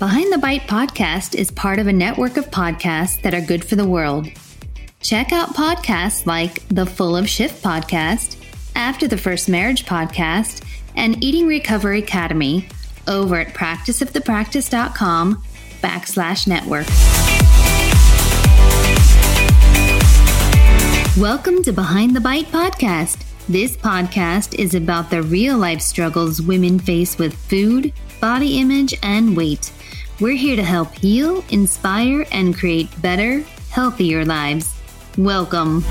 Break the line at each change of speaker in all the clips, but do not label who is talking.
Behind the Bite podcast is part of a network of podcasts that are good for the world. Check out podcasts like the Full of Shift podcast, After the First Marriage podcast, and Eating Recovery Academy over at practiceofthepractice.com/network. Welcome to Behind the Bite podcast. This podcast is about the real-life struggles women face with food, body image, and weight. We're here to help heal, inspire, and create better, healthier lives. Welcome.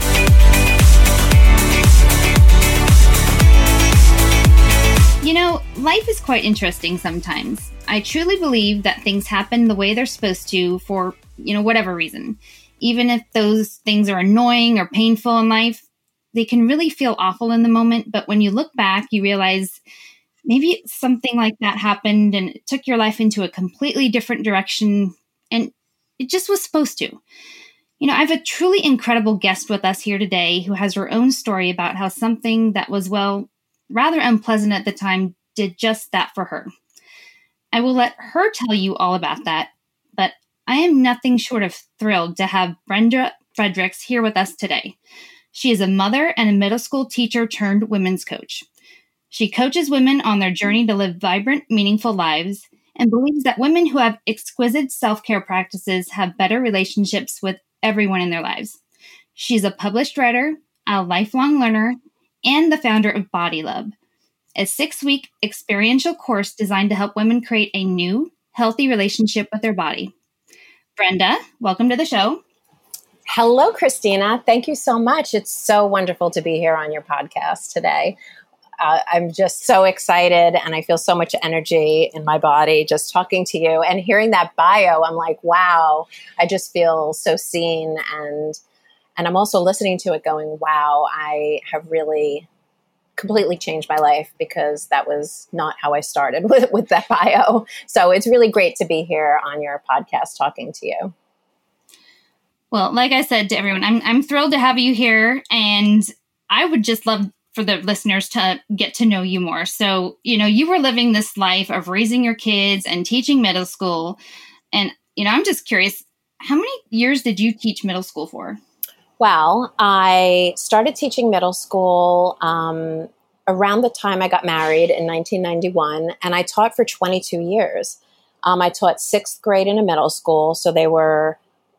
You know, life is quite interesting sometimes. I truly believe that things happen the way they're supposed to for, whatever reason. Even if those things are annoying or painful in life, they can really feel awful in the moment. But when you look back, you realize maybe something like that happened and it took your life into a completely different direction, and it just was supposed to. I have a truly incredible guest with us here today who has her own story about how something that was, rather unpleasant at the time did just that for her. I will let her tell you all about that, but I am nothing short of thrilled to have Brenda Fredericks here with us today. She is a mother and a middle school teacher turned women's coach. She coaches women on their journey to live vibrant, meaningful lives and believes that women who have exquisite self-care practices have better relationships with everyone in their lives. She's a published writer, a lifelong learner, and the founder of Body Love, a 6-week experiential course designed to help women create a new, healthy relationship with their body. Brenda, welcome to the show.
Hello, Christina. Thank you so much. It's so wonderful to be here on your podcast today. I'm just so excited and I feel so much energy in my body just talking to you and hearing that bio. I'm like, wow, I just feel so seen. And I'm also listening to it going, wow, I have really completely changed my life because that was not how I started with that bio. So it's really great to be here on your podcast talking to you.
Well, like I said to everyone, I'm thrilled to have you here, and I would just love for the listeners to get to know you more. So, you were living this life of raising your kids and teaching middle school. And, I'm just curious, how many years did you teach middle school for?
Well, I started teaching middle school around the time I got married in 1991, and I taught for 22 years. I taught 6th grade in a middle school, so they were,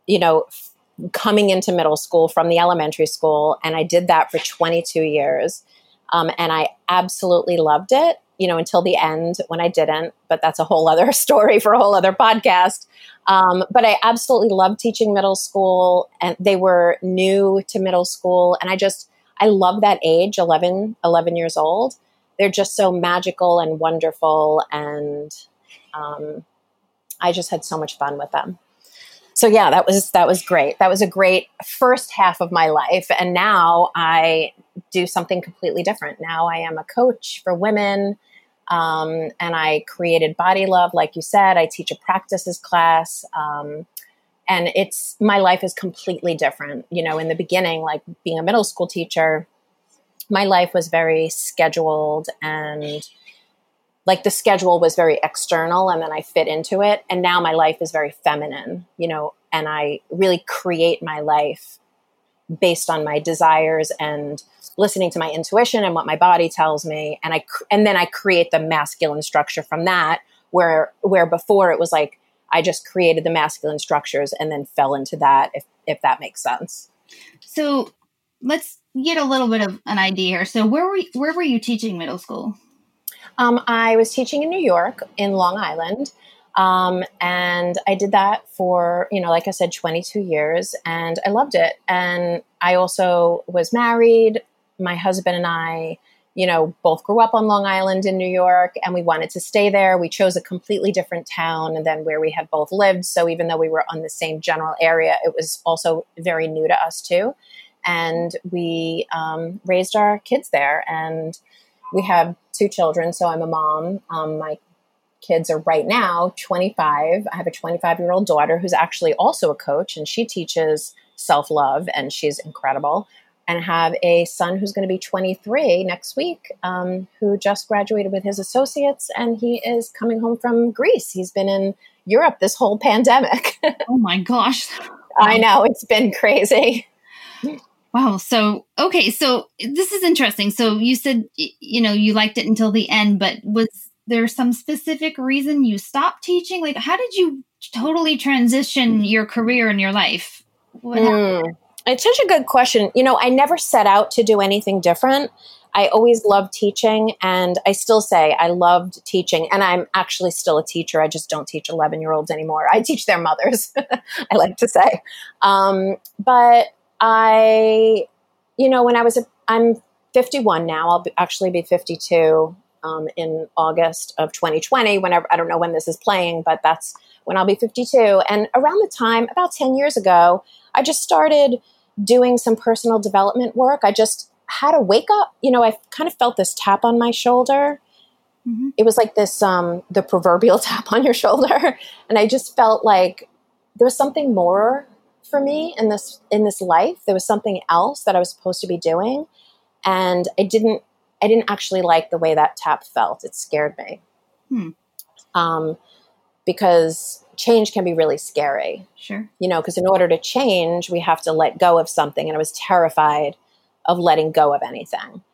coming into middle school from the elementary school, and I did that for 22 years. And I absolutely loved it, until the end when I didn't, but that's a whole other story for a whole other podcast. But I absolutely loved teaching middle school, and they were new to middle school. And I love that age, 11 years old. They're just so magical and wonderful. And I just had so much fun with them. So yeah, that was great. That was a great first half of my life. And now I do something completely different. Now I am a coach for women. And I created Body Love. Like you said, I teach a practices class. And my life is completely different. In the beginning, like being a middle school teacher, my life was very scheduled, and like the schedule was very external, and then I fit into it. And now my life is very feminine, and I really create my life based on my desires and listening to my intuition and what my body tells me. And then I create the masculine structure from that, where before it was like, I just created the masculine structures and then fell into that, if that makes sense.
So let's get a little bit of an idea here. So where were you teaching middle school?
I was teaching in New York, in Long Island, and I did that for, like I said, 22 years, and I loved it. And I also was married. My husband and I, both grew up on Long Island in New York, and we wanted to stay there. We chose a completely different town than where we had both lived. So even though we were on the same general area, it was also very new to us too. And we raised our kids there, and we have 2 children, so I'm a mom. My kids are right now 25. I have a 25-year-old daughter who's actually also a coach, and she teaches self-love, and she's incredible. And I have a son who's going to be 23 next week, who just graduated with his associates, and he is coming home from Greece. He's been in Europe this whole pandemic.
Oh my gosh.
I know, it's been crazy.
Wow. So, okay. So this is interesting. So you said, you liked it until the end, but was there some specific reason you stopped teaching? Like, how did you totally transition your career and your life? What happened?
It's such a good question. I never set out to do anything different. I always loved teaching, and I still say I loved teaching, and I'm actually still a teacher. I just don't teach 11-year-olds anymore. I teach their mothers, I like to say. But I'm 51 now. I'll actually be 52 in August of 2020, whenever, I don't know when this is playing, but that's when I'll be 52. And around the time, about 10 years ago, I just started doing some personal development work. I just had to wake up. I kind of felt this tap on my shoulder. Mm-hmm. It was like this, the proverbial tap on your shoulder. And I just felt like there was something more for me in this life. There was something else that I was supposed to be doing. And I didn't actually like the way that tap felt. It scared me. Because change can be really scary. Sure. Because in order to change, we have to let go of something. And I was terrified of letting go of anything.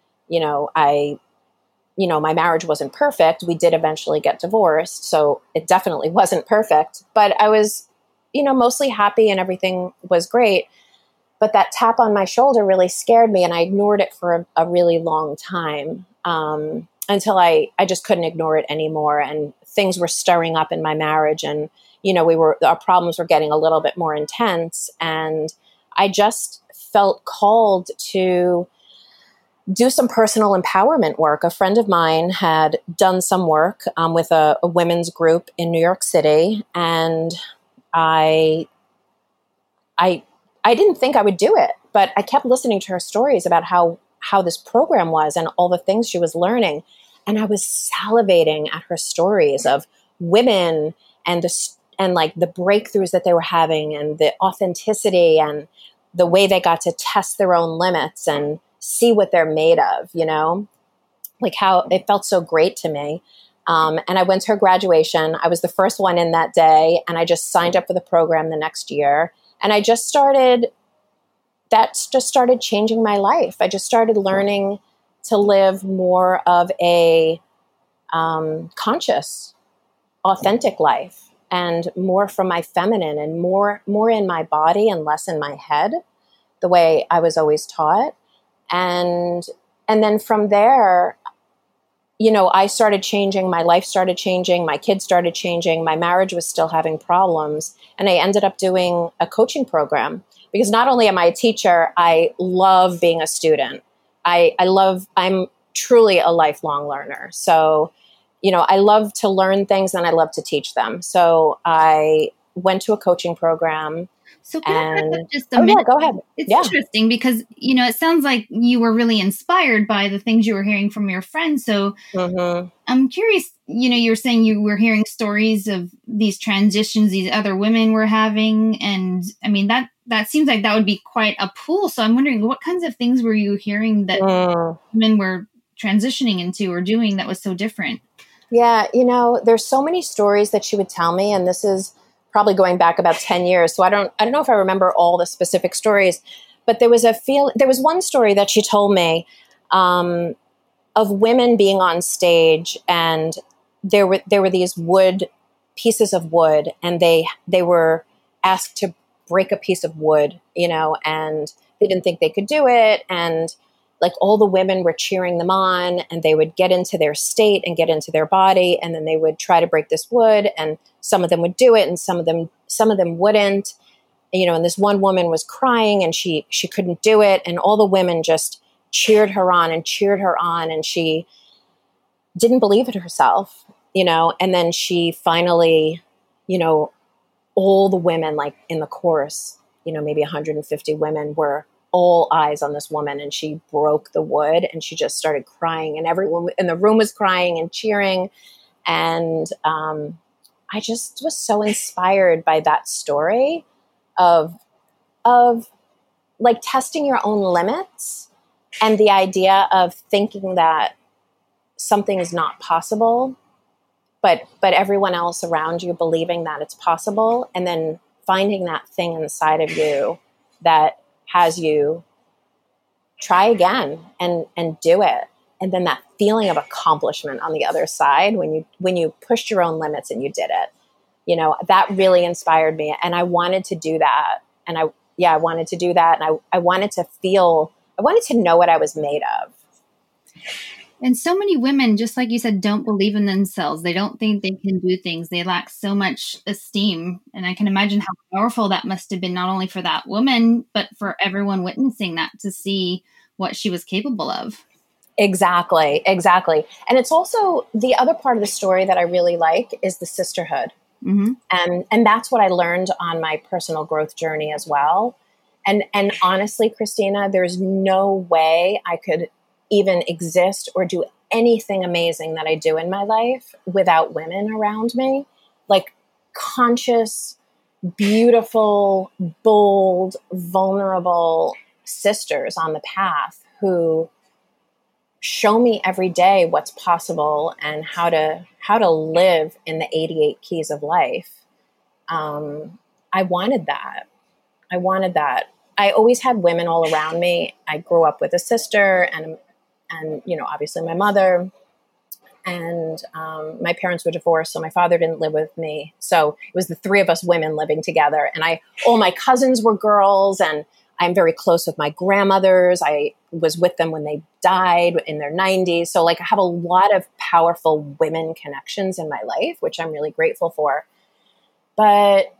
My marriage wasn't perfect. We did eventually get divorced. So it definitely wasn't perfect. But I was, mostly happy and everything was great. But that tap on my shoulder really scared me. And I ignored it for a really long time until I just couldn't ignore it anymore. And things were stirring up in my marriage. And, our problems were getting a little bit more intense. And I just felt called to do some personal empowerment work. A friend of mine had done some work with a women's group in New York City. And I didn't think I would do it, but I kept listening to her stories about how this program was and all the things she was learning. And I was salivating at her stories of women and the breakthroughs that they were having and the authenticity and the way they got to test their own limits and see what they're made of, like how it felt so great to me. And I went to her graduation. I was the first one in that day, and I just signed up for the program the next year. And I just started changing my life. I just started learning to live more of a conscious, authentic life, and more from my feminine and more in my body and less in my head, the way I was always taught. And then from there, I started changing, my life started changing, my kids started changing, my marriage was still having problems. And I ended up doing a coaching program because not only am I a teacher, I love being a student. I'm truly a lifelong learner. So, I love to learn things and I love to teach them. So I went to a coaching program.
So can I back up just a minute?
Yeah, go ahead.
It's interesting because, it sounds like you were really inspired by the things you were hearing from your friends. So I'm curious, you were saying you were hearing stories of these transitions these other women were having. And I mean, that seems like that would be quite a pool. So I'm wondering, what kinds of things were you hearing that women were transitioning into or doing that was so different?
Yeah, there's so many stories that she would tell me, and this is probably going back about 10 years. So I don't know if I remember all the specific stories, but there was one story that she told me of women being on stage, and there were these pieces of wood, and they were asked to break a piece of wood, and they didn't think they could do it. And like all the women were cheering them on, and they would get into their state and get into their body. And then they would try to break this wood, and some of them would do it and some of them wouldn't, and this one woman was crying and she couldn't do it. And all the women just cheered her on, and she didn't believe it herself, and then she finally, all the women, like in the chorus, maybe 150 women were all eyes on this woman, and she broke the wood and she just started crying, and everyone in the room was crying and cheering. And I just was so inspired by that story of like testing your own limits and the idea of thinking that something is not possible but everyone else around you believing that it's possible, and then finding that thing inside of you that has you try again and do it. And then that feeling of accomplishment on the other side when you pushed your own limits and you did it, that really inspired me. And I wanted to do that. And I wanted to do that. And I wanted to know what I was made of.
And so many women, just like you said, don't believe in themselves. They don't think they can do things. They lack so much esteem. And I can imagine how powerful that must have been, not only for that woman, but for everyone witnessing that, to see what she was capable of.
Exactly. And it's also the other part of the story that I really like is the sisterhood.
Mm-hmm.
And that's what I learned on my personal growth journey as well. And honestly, Christina, there's no way I could even exist or do anything amazing that I do in my life without women around me. Like conscious, beautiful, bold, vulnerable sisters on the path who show me every day what's possible and how to live in the 88 keys of life. I wanted that. I always had women all around me. I grew up with a sister and obviously my mother, and my parents were divorced, so my father didn't live with me. So it was the three of us women living together, and all my cousins were girls, and I'm very close with my grandmothers. I was with them when they died in their 90s. So I have a lot of powerful women connections in my life, which I'm really grateful for. But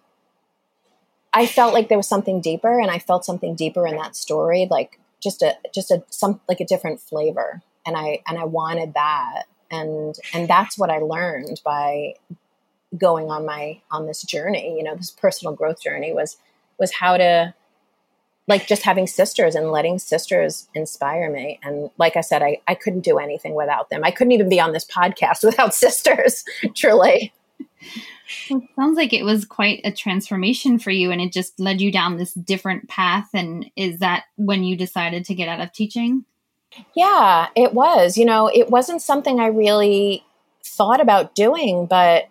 I felt like there was something deeper, and I felt something deeper in that story, like just a different flavor. And I wanted that. And that's what I learned by going on this journey, this personal growth journey was how to, just having sisters and letting sisters inspire me. And like I said, I couldn't do anything without them. I couldn't even be on this podcast without sisters, truly.
Well, it sounds like it was quite a transformation for you, and it just led you down this different path. And is that when you decided to get out of teaching?
Yeah, it was. It wasn't something I really thought about doing, but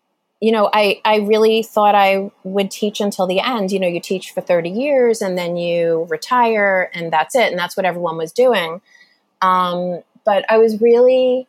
I really thought I would teach until the end. You teach for 30 years and then you retire and that's it. And that's what everyone was doing. But I was really,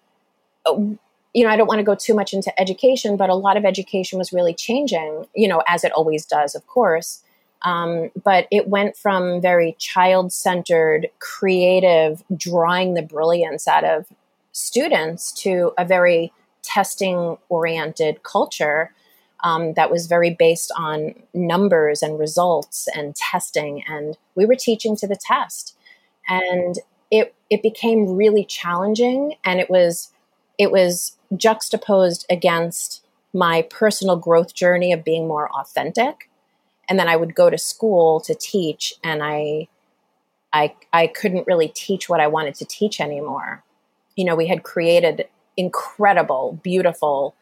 I don't want to go too much into education, but a lot of education was really changing, as it always does, of course. But it went from very child-centered, creative, drawing the brilliance out of students to a very testing-oriented culture that was very based on numbers and results and testing. And we were teaching to the test. And it became really challenging. And it was juxtaposed against my personal growth journey of being more authentic. And then I would go to school to teach, and I couldn't really teach what I wanted to teach anymore. We had created incredible, beautiful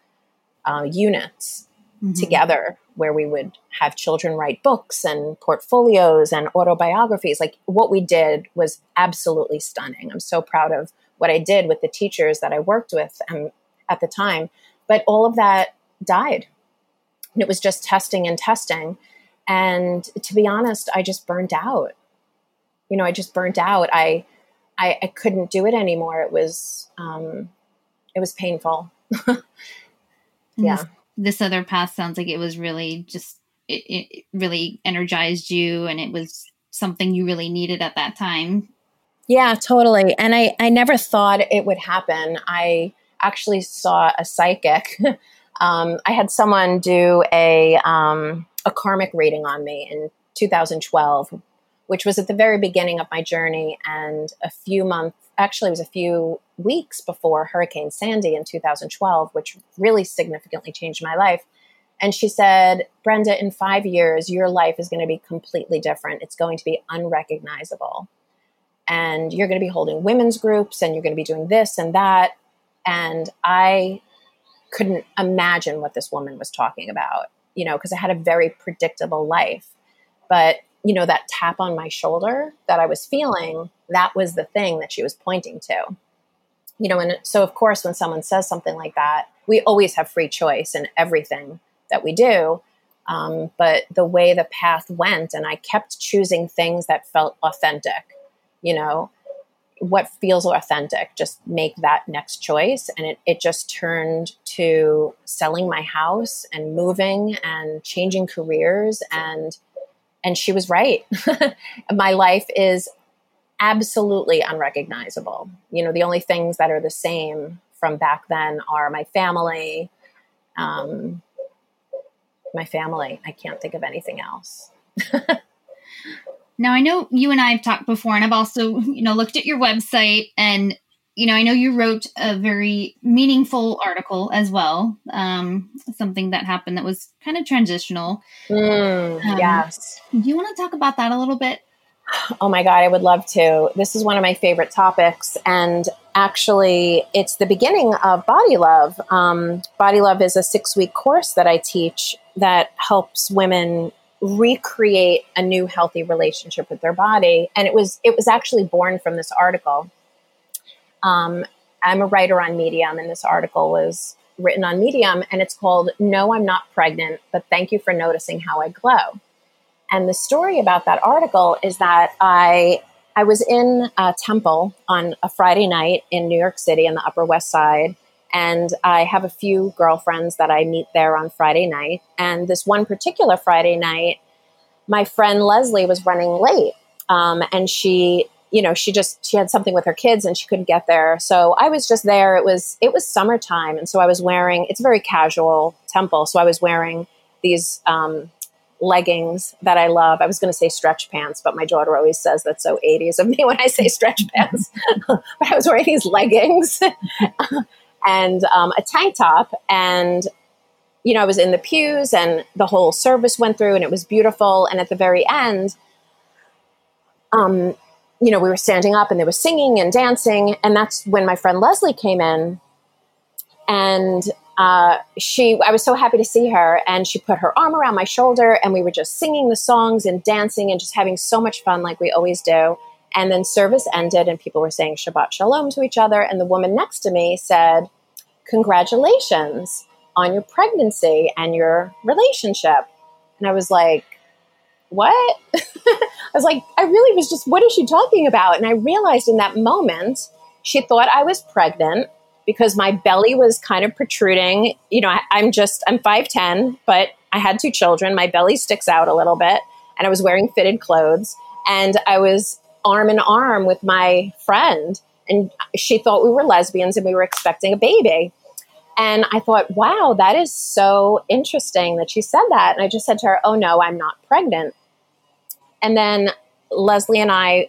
units together where we would have children write books and portfolios and autobiographies. Like what we did was absolutely stunning. I'm so proud of what I did with the teachers that I worked with at the time. But all of that died. And it was just testing and testing. And to be honest, I just burnt out. I couldn't do it anymore. It was painful. Yeah.
This other path sounds like it was really just, it really energized you, and it was something you really needed at that time.
Yeah, totally. And I never thought it would happen. I actually saw a psychic. I had someone do a karmic reading on me in 2012, which was at the very beginning of my journey, and it was a few weeks before Hurricane Sandy in 2012, which really significantly changed my life. And she said, Brenda, in 5 years, your life is going to be completely different. It's going to be unrecognizable. And you're going to be holding women's groups, and you're going to be doing this and that. And I couldn't imagine what this woman was talking about, because I had a very predictable life. But, that tap on my shoulder that I was feeling, that was the thing that she was pointing to, And so of course, when someone says something like that, we always have free choice in everything that we do. But the way the path went, and I kept choosing things that felt authentic, what feels authentic, just make that next choice. And it just turned to selling my house and moving and changing careers. And she was right. My life is absolutely unrecognizable. The only things that are the same from back then are my family. I can't think of anything else.
Now, I know you and I have talked before, and I've also, looked at your website, and, I know you wrote a very meaningful article as well, something that happened that was kind of transitional.
Yes.
Do you want to talk about that a little bit?
Oh my God, I would love to. This is one of my favorite topics. And actually, it's the beginning of Body Love. Body Love is a 6-week course that I teach that helps women recreate a new healthy relationship with their body. And it was actually born from this article. I'm a writer on Medium, and this article was written on Medium, and it's called "No, I'm Not Pregnant, but Thank You for Noticing How I Glow." And the story about that article is that I was in a temple on a Friday night in New York City in the Upper West Side. And I have a few girlfriends that I meet there on Friday night. And this one particular Friday night, my friend Leslie was running late. And she had something with her kids and she couldn't get there. So I was just there. It was summertime. And so I was wearing, it's a very casual temple. So I was wearing these leggings that I love. I was going to say stretch pants, but my daughter always says that's so 80s of me when I say stretch pants. But I was wearing these leggings and a tank top. And, I was in the pews and the whole service went through and it was beautiful. And at the very end, we were standing up and they were singing and dancing. And that's when my friend Leslie came in. And I was so happy to see her, and she put her arm around my shoulder and we were just singing the songs and dancing and just having so much fun like we always do. And then service ended and people were saying Shabbat Shalom to each other. And the woman next to me said, "Congratulations on your pregnancy and your relationship." And I was like, what? I was like, I really was just, what is she talking about? And I realized in that moment, she thought I was pregnant because my belly was kind of protruding. I'm 5'10", but I had 2 children. My belly sticks out a little bit and I was wearing fitted clothes and I was arm in arm with my friend and she thought we were lesbians and we were expecting a baby. And I thought, wow, that is so interesting that she said that. And I just said to her, "Oh no, I'm not pregnant." And then Leslie and I,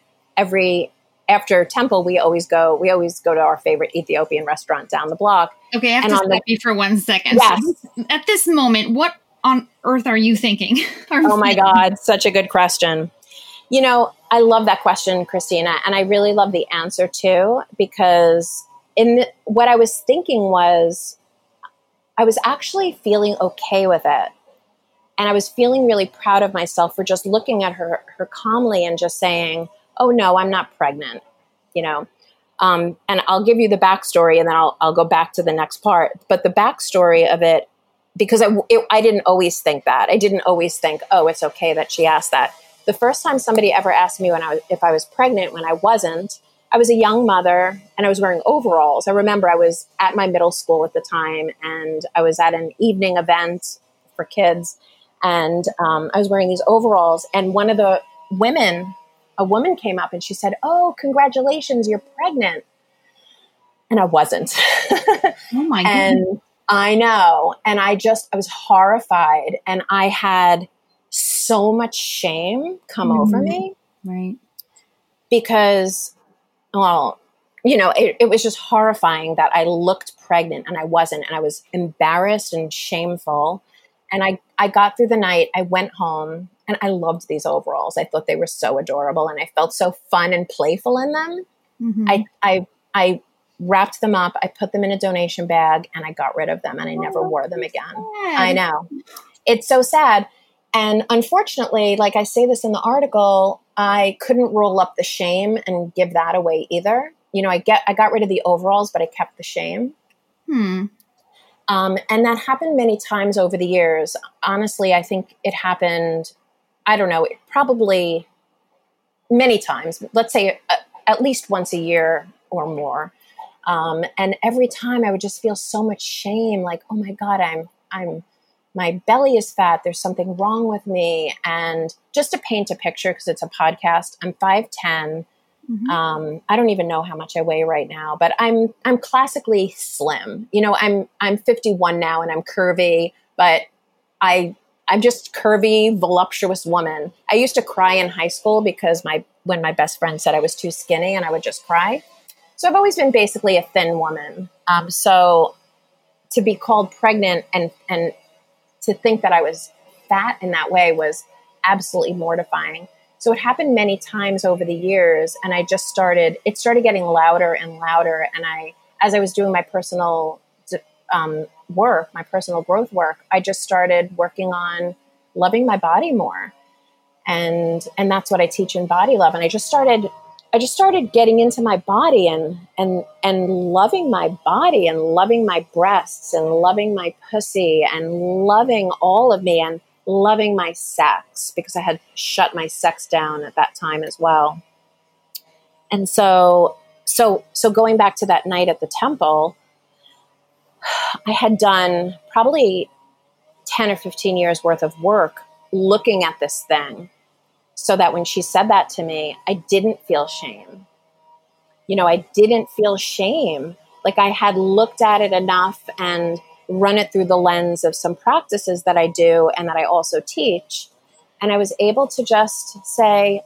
after temple, we always go to our favorite Ethiopian restaurant down the block.
Okay, I have to stop you for 1 second.
Yes.
So at this moment, what on earth are you thinking?
Oh my God, such a good question. I love that question, Christina, and I really love the answer too, because what I was thinking was, I was actually feeling okay with it. And I was feeling really proud of myself for just looking at her calmly and just saying, "Oh no, I'm not pregnant," And I'll give you the backstory and then I'll go back to the next part. But the backstory of it, because I didn't always think that. I didn't always think, oh, it's okay that she asked that. The first time somebody ever asked me if I was pregnant when I wasn't, I was a young mother and I was wearing overalls. I remember I was at my middle school at the time and I was at an evening event for kids. And I was wearing these overalls and one of the women, a woman came up and she said, "Oh, congratulations, you're pregnant." And I wasn't.
Oh my goodness.
And I know. And I was horrified and I had so much shame come over me.
Right.
Because, well, it was just horrifying that I looked pregnant and I wasn't. And I was embarrassed and shameful. And I got through the night. I went home and I loved these overalls. I thought they were so adorable and I felt so fun and playful in them. Mm-hmm. I wrapped them up. I put them in a donation bag and I got rid of them and I never wore them again.
Sad.
I know. It's so sad. And unfortunately, like I say this in the article, I couldn't roll up the shame and give that away either. I got rid of the overalls, but I kept the shame. And that happened many times over the years. Honestly, I think it happened, I don't know, probably many times, let's say at least once a year or more. And every time I would just feel so much shame, like, oh my God, my belly is fat. There's something wrong with me. And just to paint a picture, because it's a podcast, I'm 5'10". I don't even know how much I weigh right now, but I'm classically slim. I'm 51 now and I'm curvy, but I'm just curvy, voluptuous woman. I used to cry in high school because when my best friend said I was too skinny, and I would just cry. So I've always been basically a thin woman. So to be called pregnant and to think that I was fat in that way was absolutely mortifying. So it happened many times over the years, and it started getting louder and louder. And as I was doing my personal work, my personal growth work, I just started working on loving my body more. And that's what I teach in Body Love. And I just started getting into my body and loving my body and loving my breasts and loving my pussy and loving all of me and loving my sex, because I had shut my sex down at that time as well. And so going back to that night at the temple, I had done probably 10 or 15 years worth of work looking at this thing, so that when she said that to me, I didn't feel shame. I didn't feel shame. Like I had looked at it enough and run it through the lens of some practices that I do and that I also teach. And I was able to just say,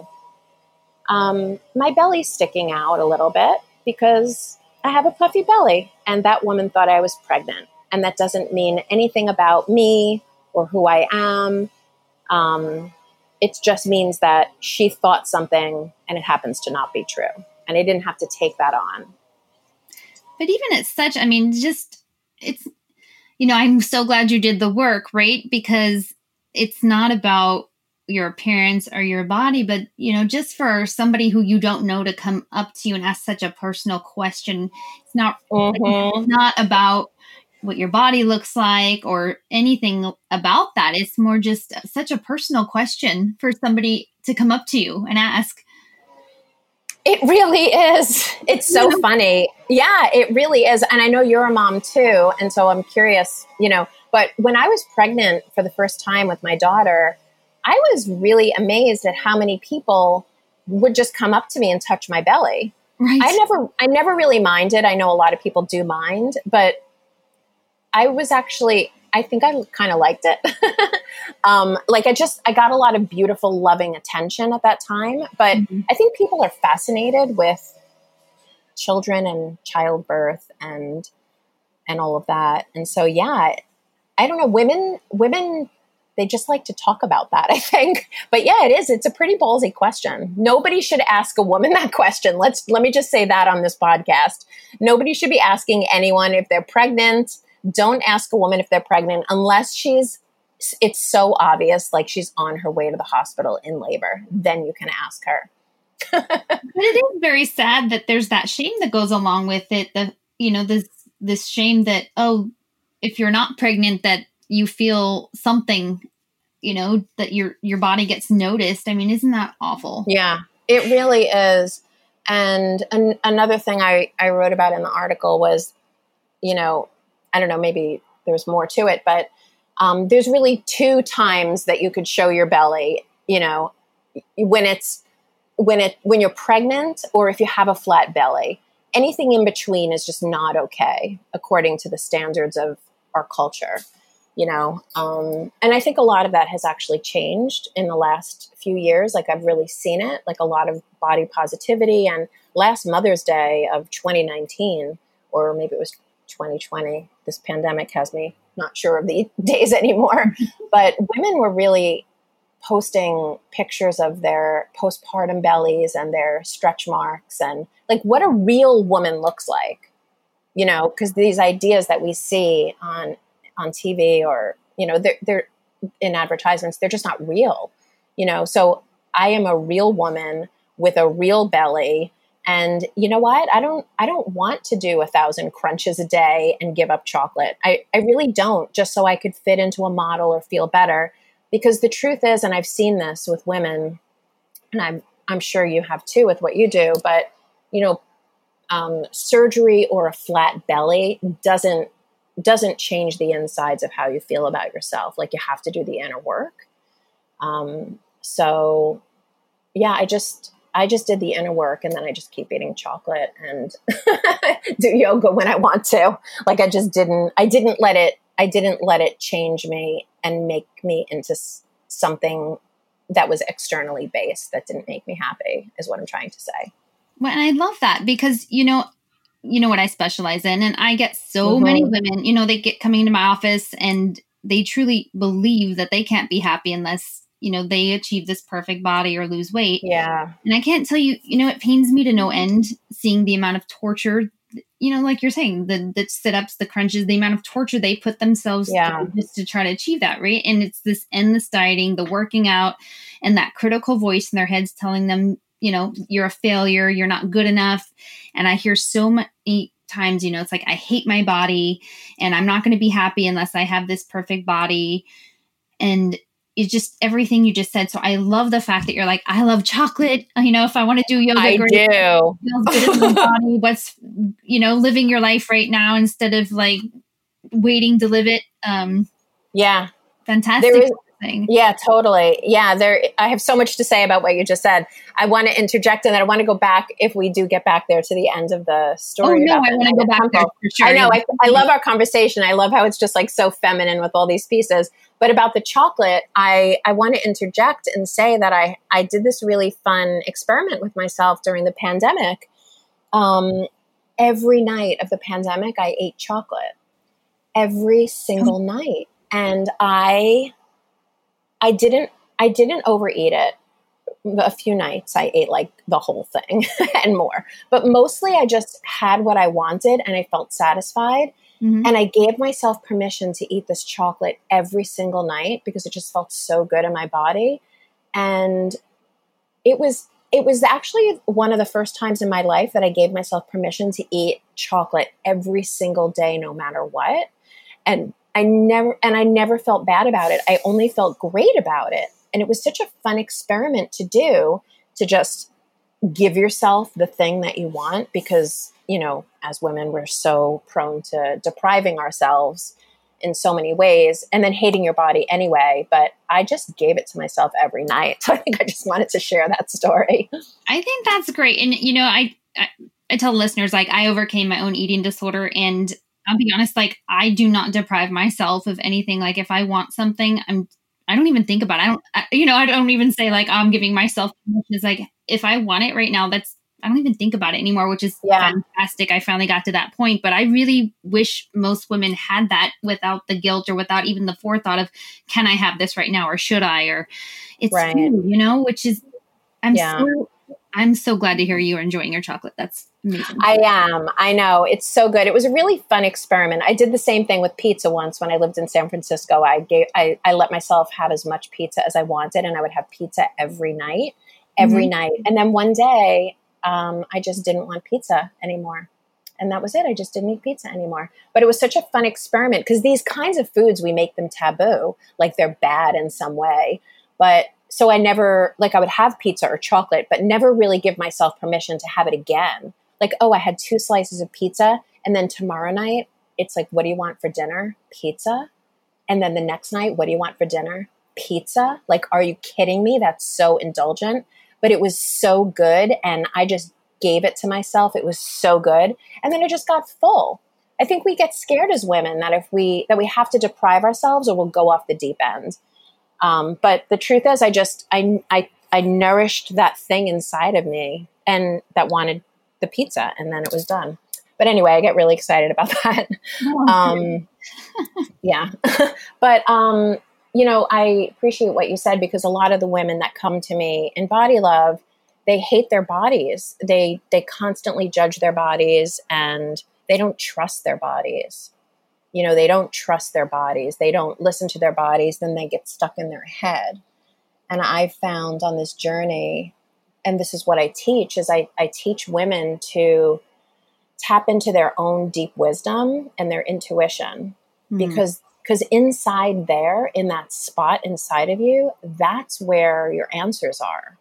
my belly's sticking out a little bit because I have a puffy belly. And that woman thought I was pregnant. And that doesn't mean anything about me or who I am. It just means that she thought something and it happens to not be true. And I didn't have to take that on.
But even at such, I'm so glad you did the work, right? Because it's not about your appearance or your body, but, just for somebody who you don't know to come up to you and ask such a personal question, it's not, it's not about what your body looks like or anything about that. It's more just such a personal question for somebody to come up to you and ask.
It really is. It's so funny. Yeah, it really is. And I know you're a mom too. And so I'm curious, but when I was pregnant for the first time with my daughter, I was really amazed at how many people would just come up to me and touch my belly.
Right.
I never really minded. I know a lot of people do mind, but I think I kind of liked it. I got a lot of beautiful, loving attention at that time. But I think people are fascinated with children and childbirth and all of that. And so, yeah, I don't know, women, they just like to talk about that, I think. But yeah, it is. It's a pretty ballsy question. Nobody should ask a woman that question. Let me just say that on this podcast. Nobody should be asking anyone if they're pregnant. Don't ask a woman if they're pregnant unless it's so obvious, like she's on her way to the hospital in labor. Then you can ask her.
But it is very sad that there's that shame that goes along with it. This shame that, if you're not pregnant, that you feel something, that your body gets noticed. I mean, isn't that awful?
Yeah, it really is. And another thing I wrote about in the article was, I don't know, maybe there's more to it, but there's really two times that you could show your belly, when you're pregnant or if you have a flat belly. Anything in between is just not okay, according to the standards of our culture, and I think a lot of that has actually changed in the last few years. Like I've really seen it, like a lot of body positivity. And last Mother's Day of 2019, or maybe it was 2020. This pandemic has me not sure of the days anymore, but women were really posting pictures of their postpartum bellies and their stretch marks and like what a real woman looks like, because these ideas that we see on TV or, they're in advertisements, they're just not real, So I am a real woman with a real belly And you know what? I don't want to do 1,000 crunches a day and give up chocolate. I really don't, just so I could fit into a model or feel better. Because the truth is, and I've seen this with women, and I'm sure you have too with what you do, but you know, surgery or a flat belly doesn't change the insides of how you feel about yourself. Like, you have to do the inner work. So yeah, I just did the inner work, and then I just keep eating chocolate and do yoga when I want to. Like, I didn't let it change me and make me into something that was externally based, that didn't make me happy, is what I'm trying to say.
Well, and I love that because, you know what I specialize in, and I get so many women, they get coming into my office and they truly believe that they can't be happy unless, they achieve this perfect body or lose weight.
Yeah.
And I can't tell you, it pains me to no end seeing the amount of torture, like you're saying, the sit-ups, the crunches, the amount of torture they put themselves through just to try to achieve that, right? And it's this endless dieting, the working out, and that critical voice in their heads telling them, you're a failure, you're not good enough. And I hear so many times, it's like, I hate my body and I'm not going to be happy unless I have this perfect body. And it's just everything you just said. So I love the fact that you're like, I love chocolate. If I want to do yoga,
I
great.
do.
Feels good in my body. What's, living your life right now instead of like waiting to live it.
Yeah.
Fantastic thing.
Yeah, totally. Yeah, I have so much to say about what you just said. I want to interject, and then I want to go back, if we do get back there, to the end of the story.
Oh, no, I want to go back there for sure.
I know. I love our conversation. I love how it's just like so feminine with all these pieces. But about the chocolate, I want to interject and say that I did this really fun experiment with myself during the pandemic. Every night of the pandemic, I ate chocolate. Every single night. And I didn't overeat it. A few nights I ate like the whole thing and more, but mostly I just had what I wanted and I felt satisfied. Mm-hmm. And I gave myself permission to eat this chocolate every single night because it just felt so good in my body. And it was actually one of the first times in my life that I gave myself permission to eat chocolate every single day, no matter what. And I never felt bad about it. I only felt great about it. And it was such a fun experiment to do, to just give yourself the thing that you want, because, as women, we're so prone to depriving ourselves in so many ways and then hating your body anyway. But I just gave it to myself every night. So I think I just wanted to share that story.
I think that's great. And, I tell listeners, like, I overcame my own eating disorder, and I'll be honest, like, I do not deprive myself of anything. Like, if I want something, I don't even think about it. I don't even say like, I'm giving myself permission. It's like, if I want it right now, I don't even think about it anymore, which is fantastic. I finally got to that point, but I really wish most women had that without the guilt or without even the forethought of, can I have this right now? Or should I, or it's food, which is, I'm so glad to hear you are enjoying your chocolate. That's amazing.
I am. I know. It's so good. It was a really fun experiment. I did the same thing with pizza once when I lived in San Francisco. I let myself have as much pizza as I wanted, and I would have pizza every night. And then one day, I just didn't want pizza anymore. And that was it. I just didn't eat pizza anymore. But it was such a fun experiment, because these kinds of foods, we make them taboo, like they're bad in some way. But so I never, like, I would have pizza or chocolate, but never really give myself permission to have it again. Like, oh, I had 2 slices of pizza, and then tomorrow night, it's like, what do you want for dinner? Pizza. And then the next night, what do you want for dinner? Pizza. Like, are you kidding me? That's so indulgent. But it was so good, and I just gave it to myself. It was so good. And then it just got full. I think we get scared as women that we have to deprive ourselves or we'll go off the deep end. But the truth is, I nourished that thing inside of me and that wanted the pizza, and then it was done. But anyway, I get really excited about that. Yeah. But, I appreciate what you said, because a lot of the women that come to me in Body Love, they hate their bodies. They constantly judge their bodies, and they don't trust their bodies. They don't trust their bodies. They don't listen to their bodies. Then they get stuck in their head. And I found on this journey, and this is what I teach, is I teach women to tap into their own deep wisdom and their intuition, because inside there, in that spot inside of you, that's where your answers are.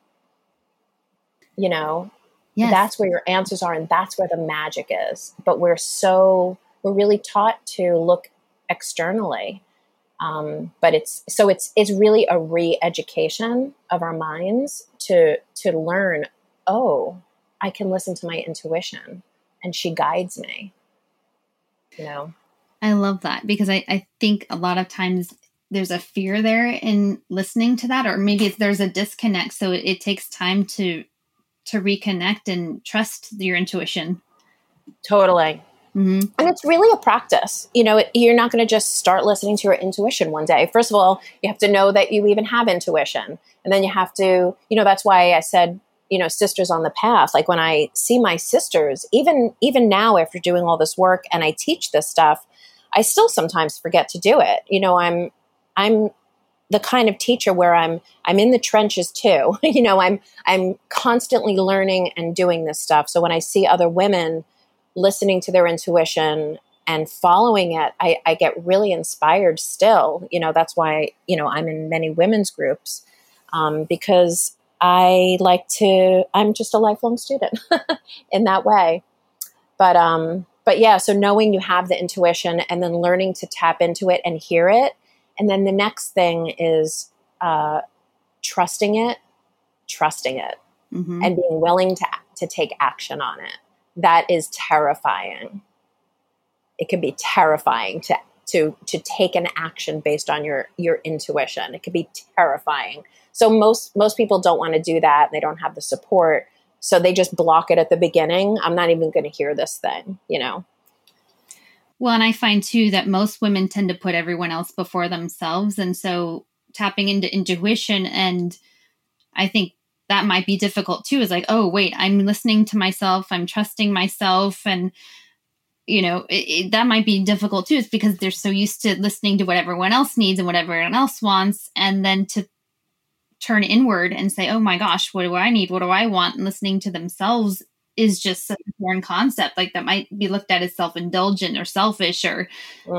You know,
Yes.
that's where your answers are, and that's where the magic is. But we're really taught to look externally. But it's really a re-education of our minds to learn, oh, I can listen to my intuition and she guides me, you know?
I love that, because I think a lot of times there's a fear there in listening to that, or maybe there's a disconnect. So it takes time to reconnect and trust your intuition.
Totally. And it's really a practice. You know, you're not going to just start listening to your intuition one day. First of all, you have to know that you even have intuition. And then you have to, that's why I said, sisters on the path. Like when I see my sisters, even now after doing all this work and I teach this stuff, I still sometimes forget to do it. I'm the kind of teacher where I'm in the trenches too. I'm constantly learning and doing this stuff. So when I see other women listening to their intuition and following it, I get really inspired still. That's why, I'm in many women's groups, because I'm just a lifelong student in that way. But yeah, so knowing you have the intuition and then learning to tap into it and hear it. And then the next thing is trusting it, and being willing to take action on it. That is terrifying. It can be terrifying to take an action based on your intuition. It can be terrifying. So most people don't want to do that. They don't have the support. So they just block it at the beginning. I'm not even going to hear this thing,
Well, and I find too that most women tend to put everyone else before themselves. And so tapping into intuition, and I think that might be difficult too, is like, oh, wait, I'm listening to myself. I'm trusting myself. And, that might be difficult too. It's because they're so used to listening to what everyone else needs and what everyone else wants. And then to turn inward and say, oh my gosh, what do I need? What do I want? And listening to themselves is just such a foreign concept. Like that might be looked at as self-indulgent or selfish or,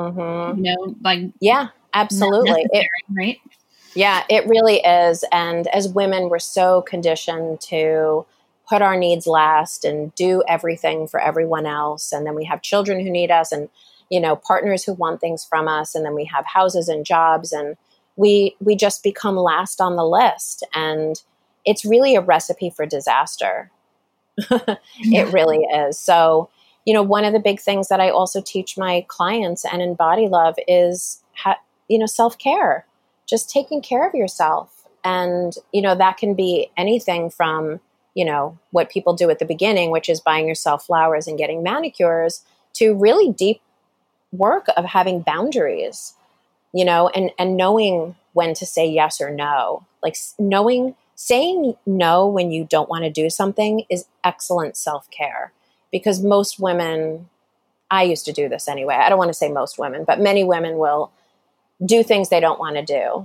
yeah, absolutely.
Right.
Yeah, it really is. And as women, we're so conditioned to put our needs last and do everything for everyone else. And then we have children who need us and, partners who want things from us. And then we have houses and jobs, and we just become last on the list. And it's really a recipe for disaster. It really is. So, one of the big things that I also teach my clients and in Body Love is, self-care. Just taking care of yourself. And, that can be anything from, what people do at the beginning, which is buying yourself flowers and getting manicures, to really deep work of having boundaries, and knowing when to say yes or no. Like saying no when you don't want to do something is excellent self-care, because most women, I used to do this anyway. I don't want to say most women, but many women will do things they don't want to do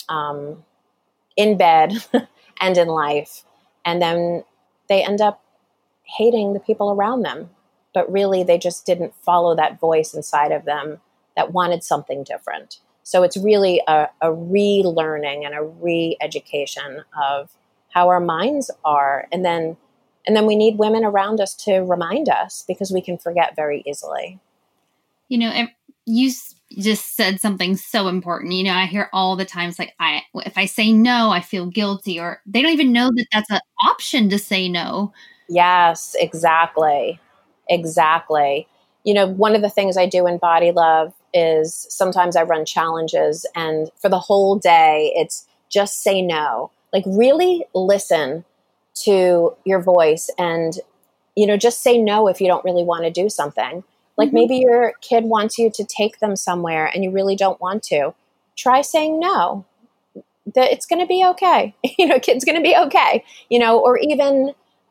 in bed and in life. And then they end up hating the people around them. But really, they just didn't follow that voice inside of them that wanted something different. So it's really a relearning and a re-education of how our minds are. And then we need women around us to remind us, because we can forget very easily.
You just said something so important. I hear all the times, like, if I say no, I feel guilty, or they don't even know that that's an option to say no.
Yes, exactly. Exactly. One of the things I do in Body Love is sometimes I run challenges, and for the whole day, it's just say no. Like really listen to your voice and, just say no if you don't really want to do something. Like maybe your kid wants you to take them somewhere and you really don't want to. Try saying no. That it's going to be okay. Kid's going to be okay. Or even,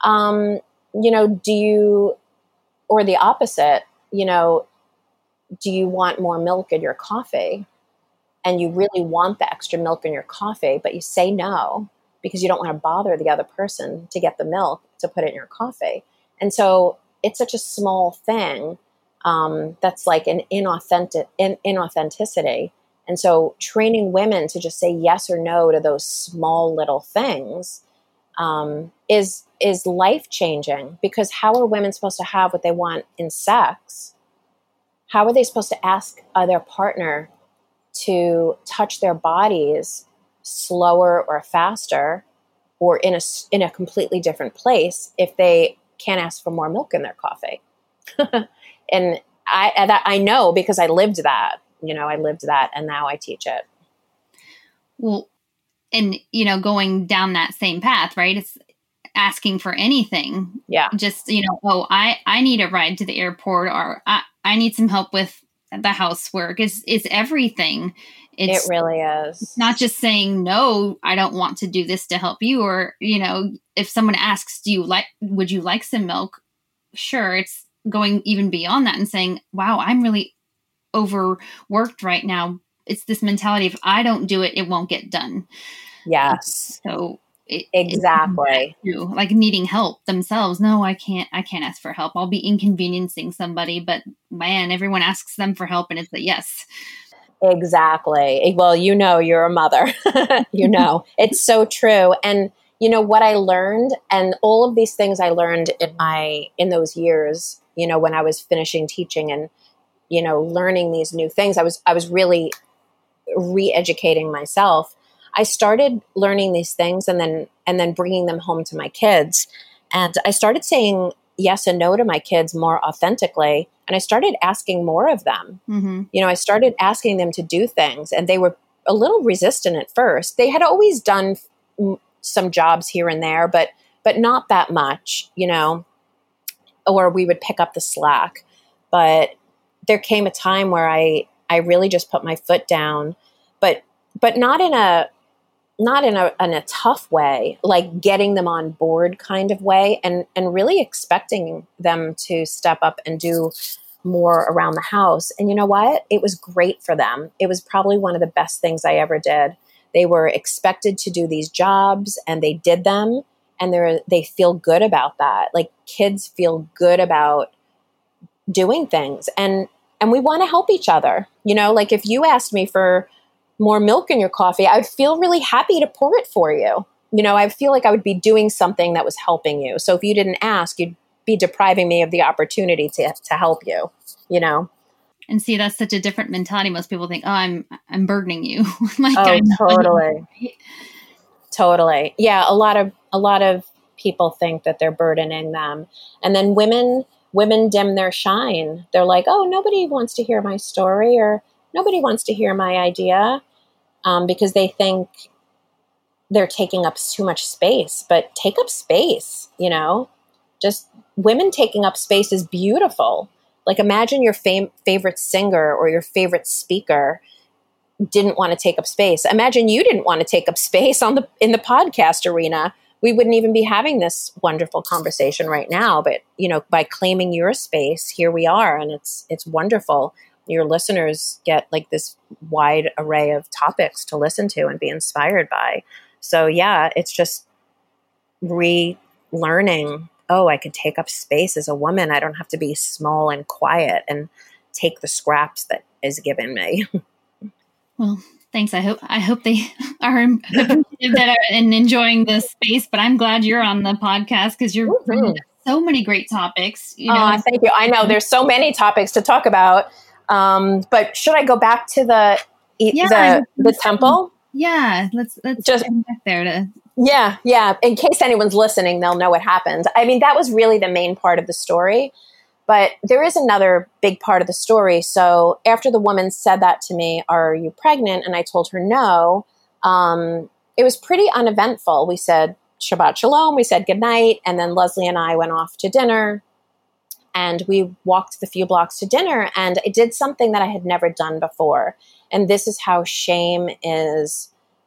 or the opposite, do you want more milk in your coffee? And you really want the extra milk in your coffee, but you say no. because you don't want to bother the other person to get the milk to put it in your coffee. And so it's such a small thing that's like an inauthenticity. And so training women to just say yes or no to those small little things is life changing, because how are women supposed to have what they want in sex? How are they supposed to ask their partner to touch their bodies slower or faster, or in a completely different place, if they can't ask for more milk in their coffee? And I know, because I lived that. I lived that, and now I teach it.
Well, and going down that same path, right? It's asking for anything.
Yeah.
Just oh, I need a ride to the airport, or I need some help with the housework. It's everything.
It really is.
It's not just saying, no, I don't want to do this to help you. Or, if someone asks, would you like some milk? Sure. It's going even beyond that and saying, wow, I'm really overworked right now. It's this mentality, if I don't do it, it won't get done.
Yes.
So
exactly.
Like needing help themselves. No, I can't ask for help. I'll be inconveniencing somebody, but man, everyone asks them for help and it's a yes.
Exactly. Well, you're a mother. It's so true. And what I learned, and all of these things I learned in those years, when I was finishing teaching and, learning these new things, I was really re-educating myself. I started learning these things and then bringing them home to my kids. And I started saying yes and no to my kids more authentically. And I started asking more of them.
Mm-hmm.
I started asking them to do things, and they were a little resistant at first. They had always done some jobs here and there, but not that much, or we would pick up the slack. But there came a time where I really just put my foot down, but not in a tough way, like getting them on board kind of way, and really expecting them to step up and do more around the house. And you know what? It was great for them. It was probably one of the best things I ever did. They were expected to do these jobs, and they did them, and they feel good about that. Like, kids feel good about doing things, and we want to help each other. Like, if you asked me for more milk in your coffee, I would feel really happy to pour it for you. I feel like I would be doing something that was helping you. So if you didn't ask, you'd be depriving me of the opportunity to help you,
And see, that's such a different mentality. Most people think, oh, I'm burdening you. Like,
oh, totally. Yeah. A lot of people think that they're burdening them. And then women dim their shine. They're like, oh, nobody wants to hear my story, or nobody wants to hear my idea, because they think they're taking up too much space. But take up space, just women taking up space is beautiful. Like, imagine your favorite singer or your favorite speaker didn't want to take up space. Imagine you didn't want to take up space in the podcast arena. We wouldn't even be having this wonderful conversation right now. But, by claiming your space, here we are. And it's wonderful. Your listeners get like this wide array of topics to listen to and be inspired by. So yeah, it's just relearning. Oh, I can take up space as a woman. I don't have to be small and quiet and take the scraps that is given me. Well,
thanks. I hope they are and enjoying the space, but I'm glad you're on the podcast, because you're bringing so many great topics.
Thank you. I know there's so many topics to talk about. But should I go back to the temple?
Yeah, let's just get back there to.
Yeah. In case anyone's listening, they'll know what happened. I mean, that was really the main part of the story, but there is another big part of the story. So after the woman said that to me, "Are you pregnant?" and I told her no, it was pretty uneventful. We said Shabbat Shalom, we said goodnight, and then Leslie and I went off to dinner. And we walked the few blocks to dinner, and I did something that I had never done before. And this is how shame is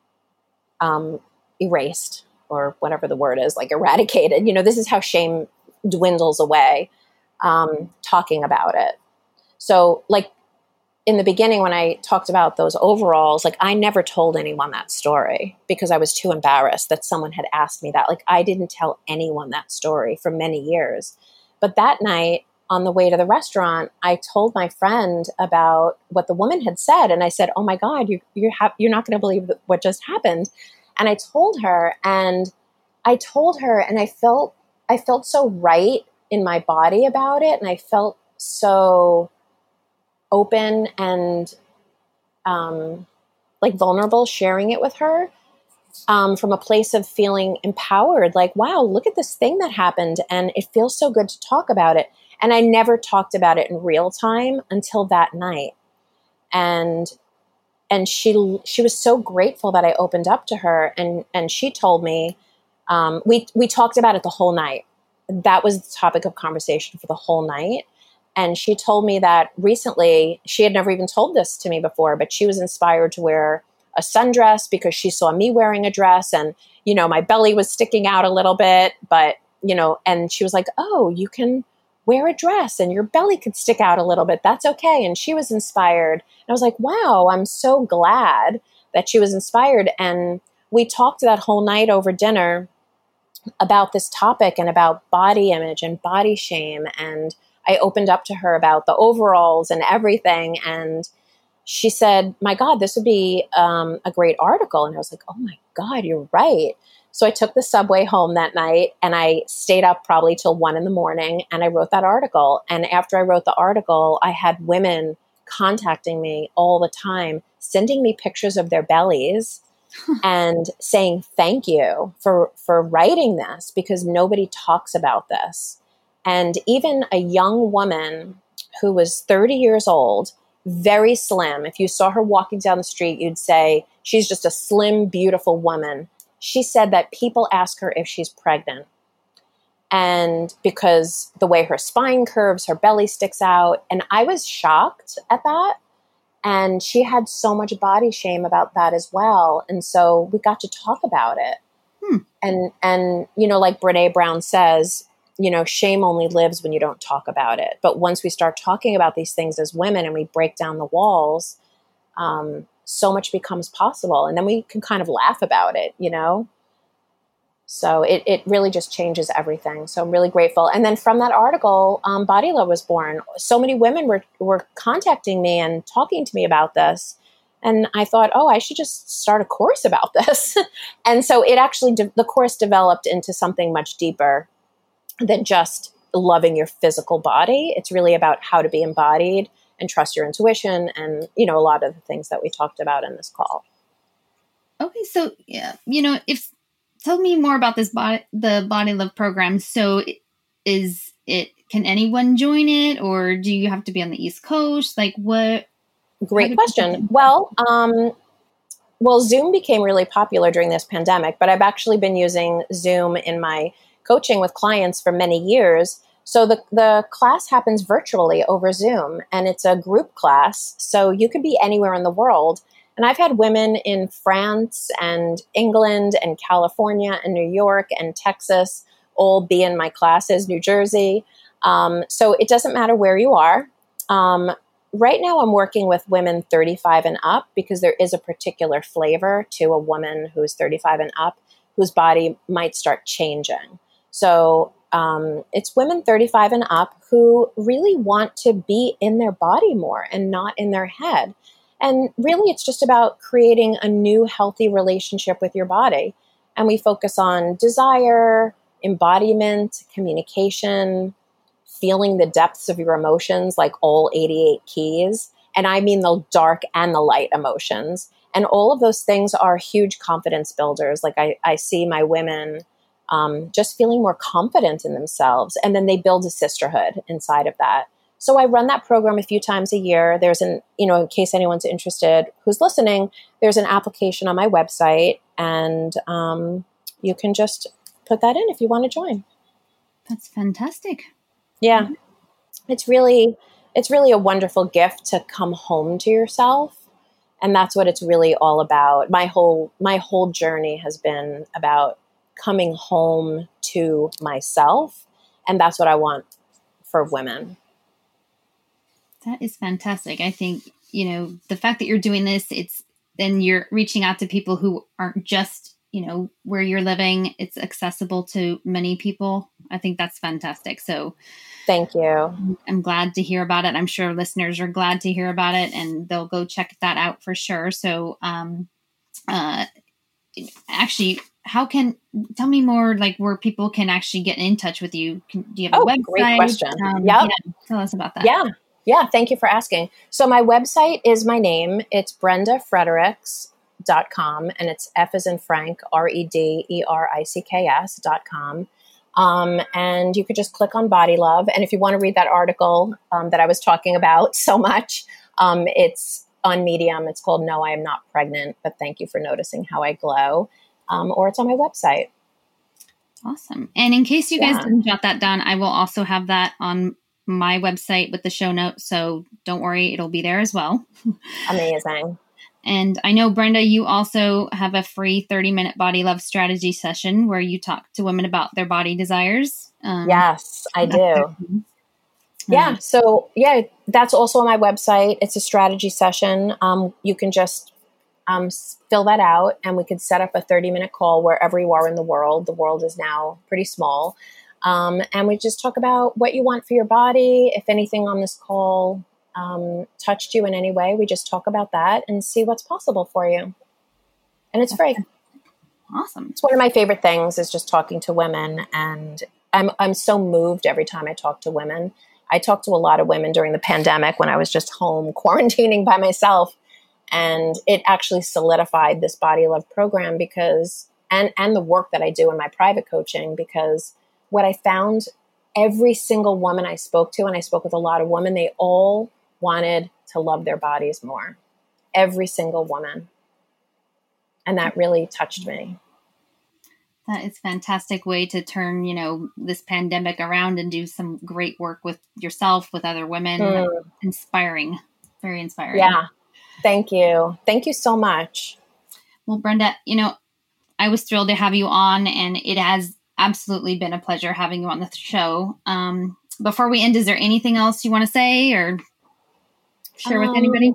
erased, or whatever the word is, like eradicated. This is how shame dwindles away, talking about it. So, like, in the beginning, when I talked about those overalls, like I never told anyone that story because I was too embarrassed that someone had asked me that. Like I didn't tell anyone that story for many years. But that night on the way to the restaurant, I told my friend about what the woman had said. And I said, "Oh my God, you're not going to believe what just happened." And I told her and I felt so right in my body about it. And I felt so open and like vulnerable sharing it with her from a place of feeling empowered. Like, wow, look at this thing that happened. And it feels so good to talk about it. And I never talked about it in real time until that night. And she was so grateful that I opened up to her. And she told me, we talked about it the whole night. That was the topic of conversation for the whole night. And she told me that recently, she had never even told this to me before, but she was inspired to wear a sundress because she saw me wearing a dress and, my belly was sticking out a little bit, but, and she was like, "Oh, you can wear a dress and your belly could stick out a little bit. That's okay." And she was inspired. And I was like, wow, I'm so glad that she was inspired. And we talked that whole night over dinner about this topic and about body image and body shame. And I opened up to her about the overalls and everything. And she said, "My God, this would be a great article." And I was like, "Oh my God, you're right." So I took the subway home that night and I stayed up probably till 1 a.m. and I wrote that article. And after I wrote the article, I had women contacting me all the time, sending me pictures of their bellies and saying thank you for writing this because nobody talks about this. And even a young woman who was 30 years old, very slim. If you saw her walking down the street, you'd say she's just a slim, beautiful woman. She said that people ask her if she's pregnant. And because the way her spine curves, her belly sticks out. And I was shocked at that. And she had so much body shame about that as well. And so we got to talk about it. And like Brené Brown says, shame only lives when you don't talk about it. But once we start talking about these things as women and we break down the walls, so much becomes possible. And then we can kind of laugh about it, So it really just changes everything. So I'm really grateful. And then from that article, Body Love was born. So many women were contacting me and talking to me about this. And I thought, oh, I should just start a course about this. And so it actually, the course developed into something much deeper than just loving your physical body. It's really about how to be embodied and trust your intuition and, a lot of the things that we talked about in this call.
Okay. So, yeah, tell me more about the Body Love program. So can anyone join it or do you have to be on the East Coast? Like what?
Great question. Well, Zoom became really popular during this pandemic, but I've actually been using Zoom in my coaching with clients for many years. So the class happens virtually over Zoom and it's a group class. So you could be anywhere in the world. And I've had women in France and England and California and New York and Texas all be in my classes, New Jersey. So it doesn't matter where you are. Right now I'm working with women 35 and up because there is a particular flavor to a woman who's 35 and up whose body might start changing. So it's women 35 and up who really want to be in their body more and not in their head. And really, it's just about creating a new healthy relationship with your body. And we focus on desire, embodiment, communication, feeling the depths of your emotions, like all 88 keys. And I mean the dark and the light emotions. And all of those things are huge confidence builders. Like I see my women just feeling more confident in themselves. And then they build a sisterhood inside of that. So I run that program a few times a year. There's in case anyone's interested who's listening, there's an application on my website and you can just put that in if you want to join.
That's fantastic.
Yeah. It's really a wonderful gift to come home to yourself. And that's what it's really all about. My whole journey has been about coming home to myself. And that's what I want for women.
That is fantastic. I think the fact that you're doing this, then you're reaching out to people who aren't just, where you're living. It's accessible to many people. I think that's fantastic. So
thank you.
I'm glad to hear about it. I'm sure listeners are glad to hear about it, and they'll go check that out for sure. So, actually, tell me more, like, where people can actually get in touch with you? Do you have a website?
Great question.
Tell us about that.
Yeah. Thank you for asking. So my website is my name. It's BrendaFredericks.com, and it's F as in Frank, REDERICKS.com. And you could just click on Body Love. And if you want to read that article that I was talking about so much, it's on Medium. It's called No, I Am Not Pregnant, but thank you for noticing how I glow. Or it's on my website.
Awesome. And in case you guys didn't jot that down, I will also have that on my website with the show notes. So don't worry, it'll be there as well.
Amazing.
And I know, Brenda, you also have a free 30-minute Body Love strategy session where you talk to women about their body desires.
Yes, I do. Yeah. So that's also on my website. It's a strategy session. You can just fill that out, and we could set up a 30-minute call wherever you are in the world. The world is now pretty small. And we just talk about what you want for your body. If anything on this call touched you in any way, we just talk about that and see what's possible for you. And it's free.
Awesome.
It's one of my favorite things, is just talking to women. And I'm so moved every time I talk to women. I talked to a lot of women during the pandemic when I was just home quarantining by myself. And it actually solidified this Body Love program because, and the work that I do in my private coaching, because what I found, every single woman I spoke to, and I spoke with a lot of women, they all wanted to love their bodies more. Every single woman. And that really touched me.
That is a fantastic way to turn, this pandemic around and do some great work with yourself, with other women. Inspiring. Very inspiring.
Yeah. Thank you. Thank you so much.
Well, Brenda, I was thrilled to have you on, and it has absolutely been a pleasure having you on the show. Before we end, is there anything else you want to say or share with anybody?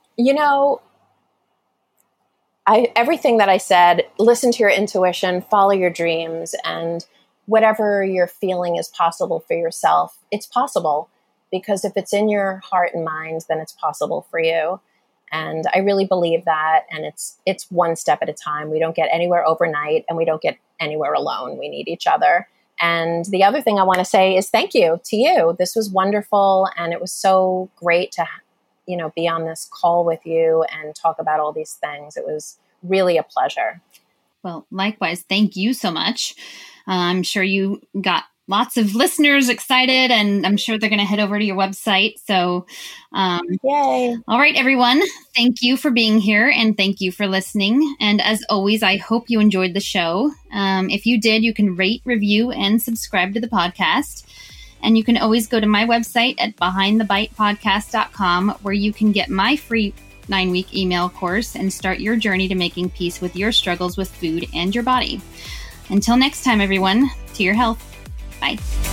Everything that I said, listen to your intuition, follow your dreams, and whatever you're feeling is possible for yourself. It's possible, because if it's in your heart and mind, then it's possible for you. And I really believe that. And it's one step at a time. We don't get anywhere overnight, and we don't get anywhere alone. We need each other. And the other thing I want to say is thank you to you. This was wonderful. And it was so great to, be on this call with you and talk about all these things. It was really a pleasure.
Well, likewise, thank you so much. I'm sure you got lots of listeners excited, and I'm sure they're going to head over to your website. So,
yay.
All right, everyone. Thank you for being here, and thank you for listening. And as always, I hope you enjoyed the show. If you did, you can rate, review, and subscribe to the podcast. And you can always go to my website at behindthebitepodcast.com, where you can get my free 9-week email course and start your journey to making peace with your struggles with food and your body. Until next time, everyone, to your health. Bye.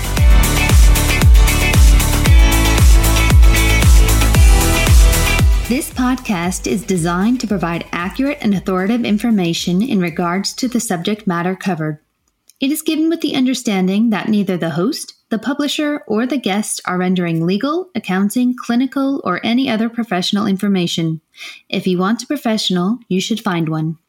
This podcast is designed to provide accurate and authoritative information in regards to the subject matter covered. It is given with the understanding that neither the host, the publisher, or the guest are rendering legal, accounting, clinical, or any other professional information. If you want a professional, you should find one.